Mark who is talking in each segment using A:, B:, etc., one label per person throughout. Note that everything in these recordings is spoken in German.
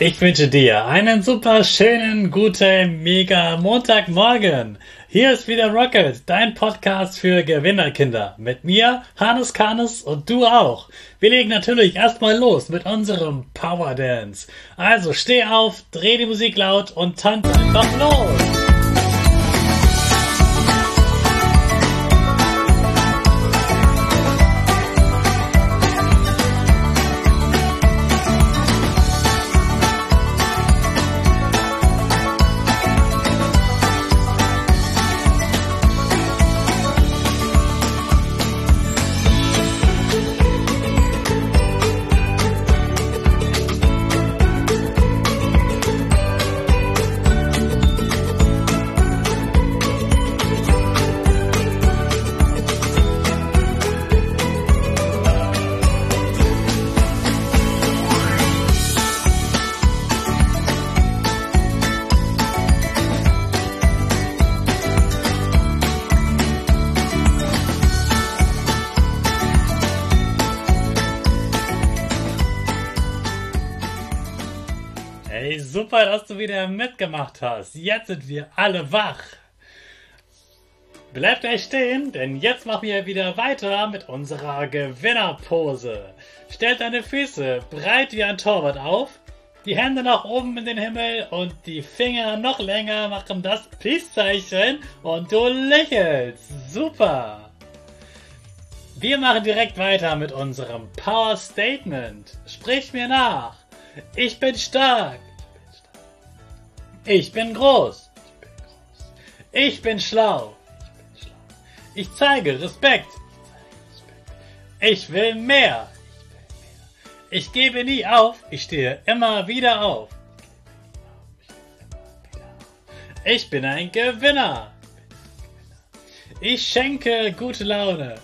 A: Ich wünsche dir einen super schönen, guten, mega Montagmorgen. Hier ist wieder Rocket, dein Podcast für Gewinnerkinder. Mit mir, Hannes Karnes und du auch. Wir legen natürlich erstmal los mit unserem Power Dance. Also steh auf, dreh die Musik laut und tanz einfach los. Hey, super, dass du wieder mitgemacht hast. Jetzt sind wir alle wach. Bleibt gleich stehen, denn jetzt machen wir wieder weiter mit unserer Gewinnerpose. Stellt deine Füße breit wie ein Torwart auf, die Hände nach oben in den Himmel und die Finger noch länger machen das Peace-Zeichen und du lächelst. Super. Wir machen direkt weiter mit unserem Power Statement. Sprich mir nach. Ich bin stark. Ich bin groß. Ich bin schlau. Ich zeige Respekt. Ich will mehr. Ich gebe nie auf. Ich stehe immer wieder auf. Ich bin ein Gewinner. Ich schenke gute Laune.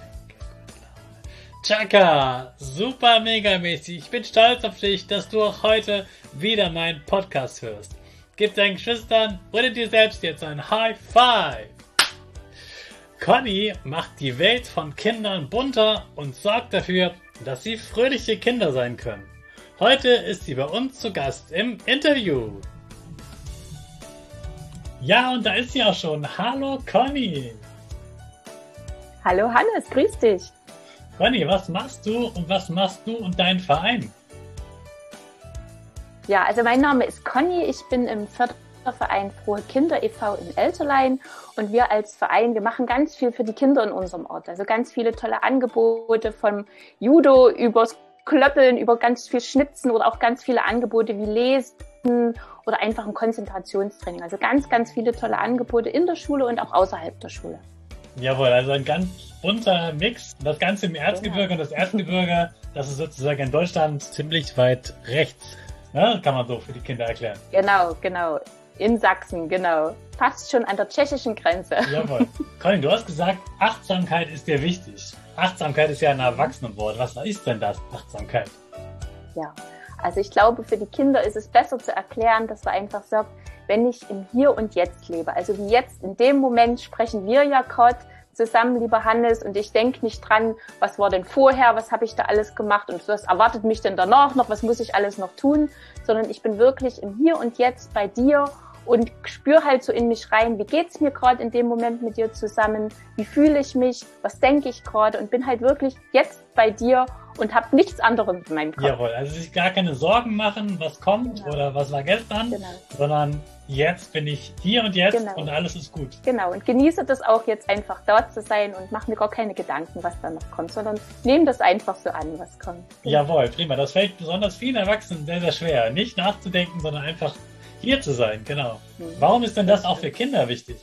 A: Chaka, super megamäßig. Ich bin stolz auf dich, dass du auch heute wieder meinen Podcast hörst. Gib deinen Geschwistern oder dir selbst jetzt ein High Five. Conny macht die Welt von Kindern bunter und sorgt dafür, dass sie fröhliche Kinder sein können. Heute ist sie bei uns zu Gast im Interview. Ja, und da ist sie auch schon. Hallo Conny.
B: Hallo Hannes, grüß dich.
A: Conny, was machst du und dein Verein?
B: Ja, also mein Name ist Conny, ich bin im Förderverein Frohe Kinder e.V. in Elterlein und wir als Verein, wir machen ganz viel für die Kinder in unserem Ort. Also ganz viele tolle Angebote vom Judo übers Klöppeln, über ganz viel Schnitzen oder auch ganz viele Angebote wie Lesen oder einfach ein Konzentrationstraining. Also ganz, ganz viele tolle Angebote in der Schule und auch außerhalb der Schule.
A: Jawohl, also ein ganz bunter Mix. Das Ganze im Erzgebirge und das Erzgebirge, das ist sozusagen in Deutschland ziemlich weit rechts. Ne? Kann man so für die Kinder erklären.
B: Genau. In Sachsen, genau. Fast schon an der tschechischen Grenze.
A: Jawohl. Colin, du hast gesagt, Achtsamkeit ist dir wichtig. Achtsamkeit ist ja ein Erwachsenenwort. Was ist denn das, Achtsamkeit?
B: Ja, also ich glaube, für die Kinder ist es besser zu erklären, dass man einfach sagt, wenn ich im Hier und Jetzt lebe, also wie jetzt in dem Moment sprechen wir ja gerade zusammen, lieber Hannes, und ich denke nicht dran, was war denn vorher, was habe ich da alles gemacht und was erwartet mich denn danach noch, was muss ich alles noch tun, sondern ich bin wirklich im Hier und Jetzt bei dir und spüre halt so in mich rein, wie geht's mir gerade in dem Moment mit dir zusammen, wie fühle ich mich, was denke ich gerade und bin halt wirklich jetzt bei dir und habe nichts anderes in meinem Kopf.
A: Jawohl, also sich gar keine Sorgen machen, was kommt oder was war gestern, sondern jetzt bin ich hier und jetzt und alles ist gut.
B: Genau, und genieße das auch jetzt einfach dort zu sein und mach mir gar keine Gedanken, was da noch kommt, sondern nehme das einfach so an, was kommt.
A: Jawohl, prima. Das fällt besonders vielen Erwachsenen sehr, sehr schwer. Nicht nachzudenken, sondern einfach hier zu sein, genau. Warum ist denn das auch für Kinder wichtig?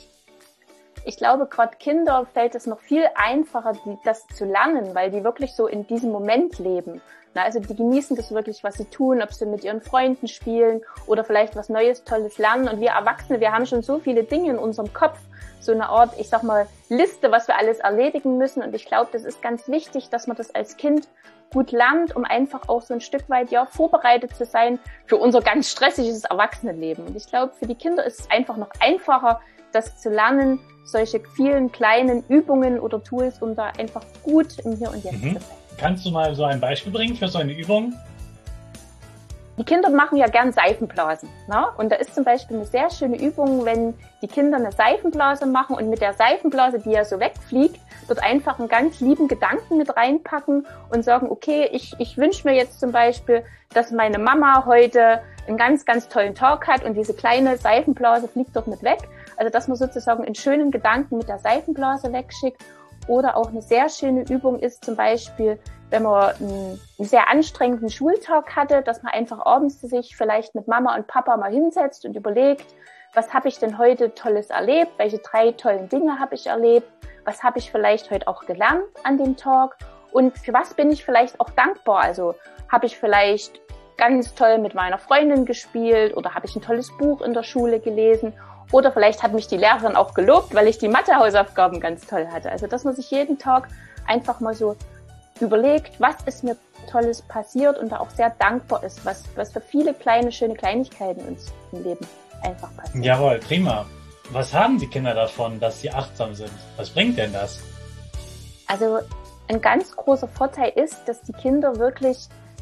B: Ich glaube, gerade Kinder fällt es noch viel einfacher, das zu lernen, weil die wirklich so in diesem Moment leben. Also die genießen das wirklich, was sie tun, ob sie mit ihren Freunden spielen oder vielleicht was Neues, Tolles lernen. Und wir Erwachsene, wir haben schon so viele Dinge in unserem Kopf, so eine Art, ich sag mal, Liste, was wir alles erledigen müssen. Und ich glaube, das ist ganz wichtig, dass man das als Kind gut lernt, um einfach auch so ein Stück weit vorbereitet zu sein für unser ganz stressiges Erwachsenenleben. Und ich glaube, für die Kinder ist es einfach noch einfacher, das zu lernen, solche vielen kleinen Übungen oder Tools, um da einfach gut im Hier und Jetzt zu sein.
A: Kannst du mal so ein Beispiel bringen für so eine Übung?
B: Die Kinder machen ja gern Seifenblasen. Ne? Und da ist zum Beispiel eine sehr schöne Übung, wenn die Kinder eine Seifenblase machen und mit der Seifenblase, die ja so wegfliegt, dort einfach einen ganz lieben Gedanken mit reinpacken und sagen, okay, ich wünsche mir jetzt zum Beispiel, dass meine Mama heute einen ganz, ganz tollen Tag hat und diese kleine Seifenblase fliegt dort mit weg. Also dass man sozusagen einen schönen Gedanken mit der Seifenblase wegschickt. Oder auch eine sehr schöne Übung ist zum Beispiel, wenn man einen sehr anstrengenden Schultag hatte, dass man einfach abends sich vielleicht mit Mama und Papa mal hinsetzt und überlegt, was habe ich denn heute Tolles erlebt, welche 3 tollen Dinge habe ich erlebt, was habe ich vielleicht heute auch gelernt an dem Tag und für was bin ich vielleicht auch dankbar. Also habe ich vielleicht ganz toll mit meiner Freundin gespielt oder habe ich ein tolles Buch in der Schule gelesen. Oder vielleicht hat mich die Lehrerin auch gelobt, weil ich die Mathe-Hausaufgaben ganz toll hatte. Also, dass man sich jeden Tag einfach mal so überlegt, was ist mir Tolles passiert und da auch sehr dankbar ist, was für viele kleine, schöne Kleinigkeiten uns im Leben einfach passieren.
A: Jawohl, prima. Was haben die Kinder davon, dass sie achtsam sind? Was bringt denn das?
B: Also, ein ganz großer Vorteil ist, dass die Kinder wirklich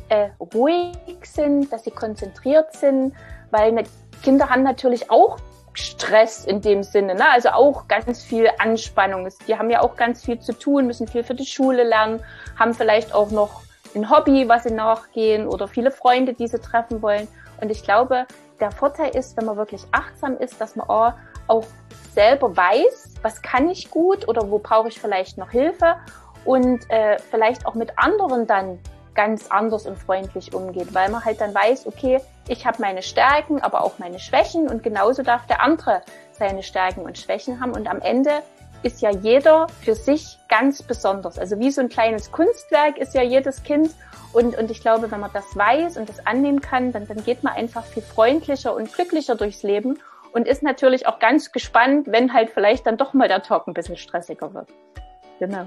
B: ruhig sind, dass sie konzentriert sind, weil Kinder haben natürlich auch Stress in dem Sinne, ne? Also auch ganz viel Anspannung. Die haben ja auch ganz viel zu tun, müssen viel für die Schule lernen, haben vielleicht auch noch ein Hobby, was sie nachgehen oder viele Freunde, die sie treffen wollen. Und ich glaube, der Vorteil ist, wenn man wirklich achtsam ist, dass man auch selber weiß, was kann ich gut oder wo brauche ich vielleicht noch Hilfe und vielleicht auch mit anderen dann ganz anders und freundlich umgeht, weil man halt dann weiß, okay, ich habe meine Stärken, aber auch meine Schwächen und genauso darf der andere seine Stärken und Schwächen haben und am Ende ist ja jeder für sich ganz besonders. Also wie so ein kleines Kunstwerk ist ja jedes Kind und ich glaube, wenn man das weiß und das annehmen kann, dann geht man einfach viel freundlicher und glücklicher durchs Leben und ist natürlich auch ganz gespannt, wenn halt vielleicht dann doch mal der Tag ein bisschen stressiger wird. Genau.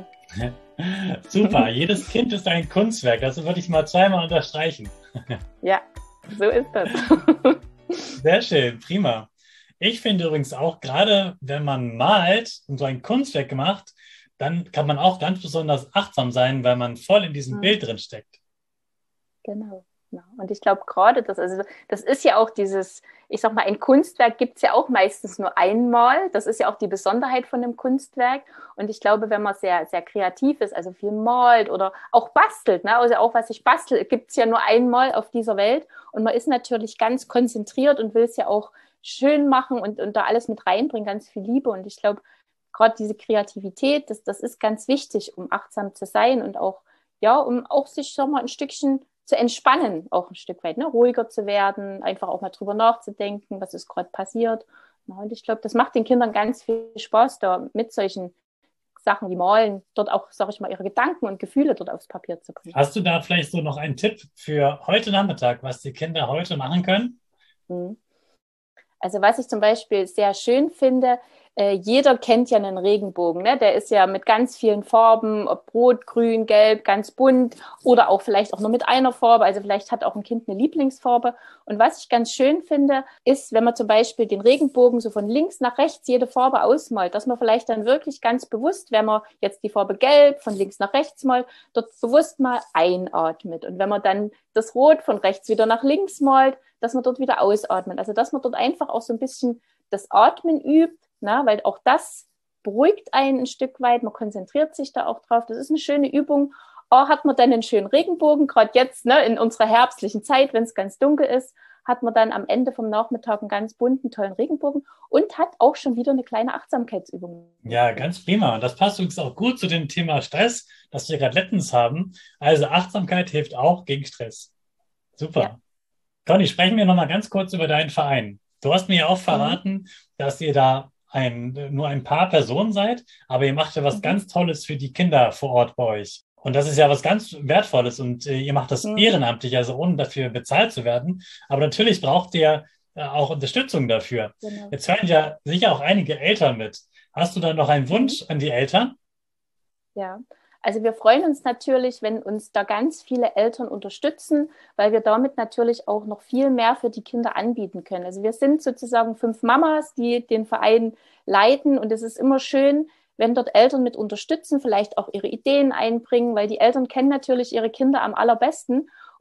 A: Super, jedes Kind ist ein Kunstwerk, das würde ich mal 2-mal unterstreichen.
B: Ja, so ist das.
A: Sehr schön, prima. Ich finde übrigens auch, gerade wenn man malt und so ein Kunstwerk macht, dann kann man auch ganz besonders achtsam sein, weil man voll in diesem Bild drin steckt.
B: Genau. Ja. Und ich glaube gerade, das ist ja auch dieses, ich sag mal, ein Kunstwerk gibt es ja auch meistens nur einmal. Das ist ja auch die Besonderheit von einem Kunstwerk. Und ich glaube, wenn man sehr, sehr kreativ ist, also viel malt oder auch bastelt, ne? Also auch was ich bastel, gibt es ja nur einmal auf dieser Welt. Und man ist natürlich ganz konzentriert und will es ja auch schön machen und da alles mit reinbringen, ganz viel Liebe. Und ich glaube, gerade diese Kreativität, das ist ganz wichtig, um achtsam zu sein und auch, ja, um auch sich, sag mal, ein Stückchen zu entspannen, auch ein Stück weit, ne? Ruhiger zu werden, einfach auch mal drüber nachzudenken, was ist gerade passiert. Ja, und ich glaube, das macht den Kindern ganz viel Spaß, da mit solchen Sachen wie Malen, dort auch, sag ich mal, ihre Gedanken und Gefühle dort aufs Papier zu bringen.
A: Hast du da vielleicht so noch einen Tipp für heute Nachmittag, was die Kinder heute machen können?
B: Also was ich zum Beispiel sehr schön finde, jeder kennt ja einen Regenbogen, ne? Der ist ja mit ganz vielen Farben, ob rot, grün, gelb, ganz bunt oder auch vielleicht auch nur mit einer Farbe. Also vielleicht hat auch ein Kind eine Lieblingsfarbe. Und was ich ganz schön finde, ist, wenn man zum Beispiel den Regenbogen so von links nach rechts jede Farbe ausmalt, dass man vielleicht dann wirklich ganz bewusst, wenn man jetzt die Farbe gelb von links nach rechts malt, dort bewusst mal einatmet. Und wenn man dann das Rot von rechts wieder nach links malt, dass man dort wieder ausatmet. Also dass man dort einfach auch so ein bisschen das Atmen übt, na, weil auch das beruhigt einen ein Stück weit, man konzentriert sich da auch drauf. Das ist eine schöne Übung. Hat man dann einen schönen Regenbogen, gerade jetzt, ne, in unserer herbstlichen Zeit, wenn es ganz dunkel ist, hat man dann am Ende vom Nachmittag einen ganz bunten, tollen Regenbogen und hat auch schon wieder eine kleine Achtsamkeitsübung.
A: Ja, ganz prima. Und das passt übrigens auch gut zu dem Thema Stress, das wir gerade letztens haben. Also Achtsamkeit hilft auch gegen Stress. Super. Ja. Conny, sprechen wir nochmal ganz kurz über deinen Verein. Du hast mir ja auch verraten, dass ihr da nur ein paar Personen seid, aber ihr macht ja was ganz Tolles für die Kinder vor Ort bei euch. Und das ist ja was ganz Wertvolles und ihr macht das ehrenamtlich, also ohne dafür bezahlt zu werden. Aber natürlich braucht ihr auch Unterstützung dafür. Genau. Jetzt hören ja sicher auch einige Eltern mit. Hast du da noch einen Wunsch an die Eltern?
B: Ja. Also wir freuen uns natürlich, wenn uns da ganz viele Eltern unterstützen, weil wir damit natürlich auch noch viel mehr für die Kinder anbieten können. Also wir sind sozusagen 5 Mamas, die den Verein leiten und es ist immer schön, wenn dort Eltern mit unterstützen, vielleicht auch ihre Ideen einbringen, weil die Eltern kennen natürlich ihre Kinder am allerbesten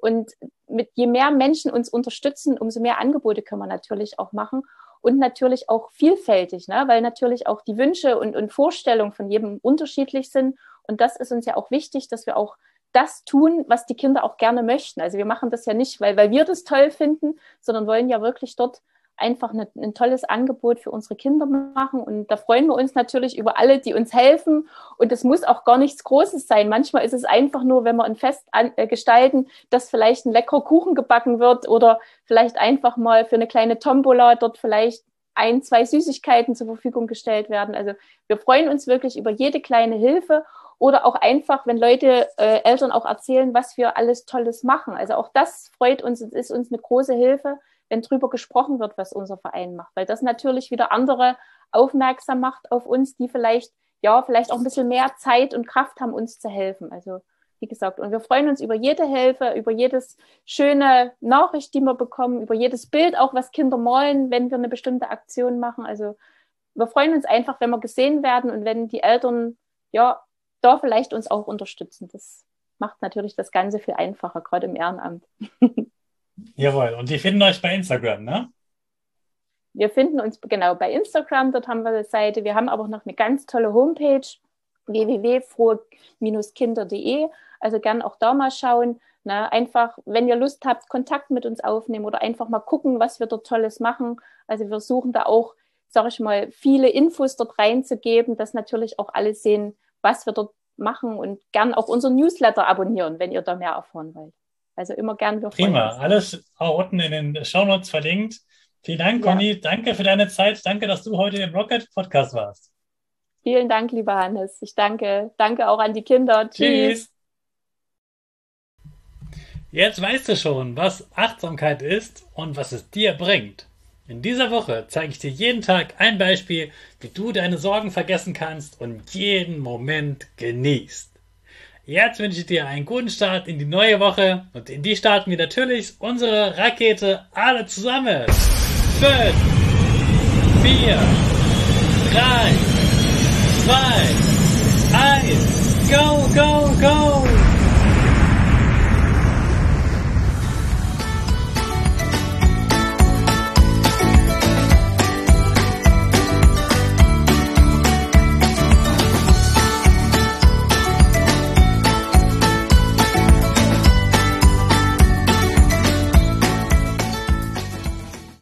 B: Und je mehr Menschen uns unterstützen, umso mehr Angebote können wir natürlich auch machen. Und natürlich auch vielfältig, ne? Weil natürlich auch die Wünsche und Vorstellungen von jedem unterschiedlich sind. Und das ist uns ja auch wichtig, dass wir auch das tun, was die Kinder auch gerne möchten. Also wir machen das ja nicht, weil wir das toll finden, sondern wollen ja wirklich dort einfach ein tolles Angebot für unsere Kinder machen. Und da freuen wir uns natürlich über alle, die uns helfen. Und es muss auch gar nichts Großes sein. Manchmal ist es einfach nur, wenn wir ein Fest gestalten, dass vielleicht ein leckerer Kuchen gebacken wird oder vielleicht einfach mal für eine kleine Tombola dort vielleicht 1, 2 Süßigkeiten zur Verfügung gestellt werden. Also wir freuen uns wirklich über jede kleine Hilfe oder auch einfach, wenn Leute, Eltern auch erzählen, was wir alles Tolles machen. Also auch das freut uns und ist uns eine große Hilfe, wenn drüber gesprochen wird, was unser Verein macht, weil das natürlich wieder andere aufmerksam macht auf uns, die vielleicht auch ein bisschen mehr Zeit und Kraft haben, uns zu helfen. Also wie gesagt, und wir freuen uns über jede Hilfe, über jedes schöne Nachricht, die wir bekommen, über jedes Bild, auch was Kinder malen, wenn wir eine bestimmte Aktion machen. Also wir freuen uns einfach, wenn wir gesehen werden und wenn die Eltern da vielleicht uns auch unterstützen. Das macht natürlich das Ganze viel einfacher, gerade im Ehrenamt.
A: Jawohl, und die finden euch bei Instagram, ne?
B: Wir finden uns genau bei Instagram, dort haben wir eine Seite. Wir haben aber noch eine ganz tolle Homepage, www.frohe-kinder.de. Also gern auch da mal schauen. Ne? Einfach, wenn ihr Lust habt, Kontakt mit uns aufnehmen oder einfach mal gucken, was wir dort Tolles machen. Also wir versuchen da auch, sage ich mal, viele Infos dort reinzugeben, dass natürlich auch alle sehen, was wir dort machen und gern auch unseren Newsletter abonnieren, wenn ihr da mehr erfahren wollt. Also immer gern.
A: Prima, alles auch unten in den Shownotes verlinkt. Vielen Dank, Conny. Danke für deine Zeit. Danke, dass du heute im Rocket Podcast warst.
B: Vielen Dank, lieber Hannes. Ich danke auch an die Kinder. Tschüss.
A: Jetzt weißt du schon, was Achtsamkeit ist und was es dir bringt. In dieser Woche zeige ich dir jeden Tag ein Beispiel, wie du deine Sorgen vergessen kannst und jeden Moment genießt. Jetzt wünsche ich dir einen guten Start in die neue Woche und in die starten wir natürlich unsere Rakete alle zusammen. 5, 4, 3, 2, 1, go, go, go!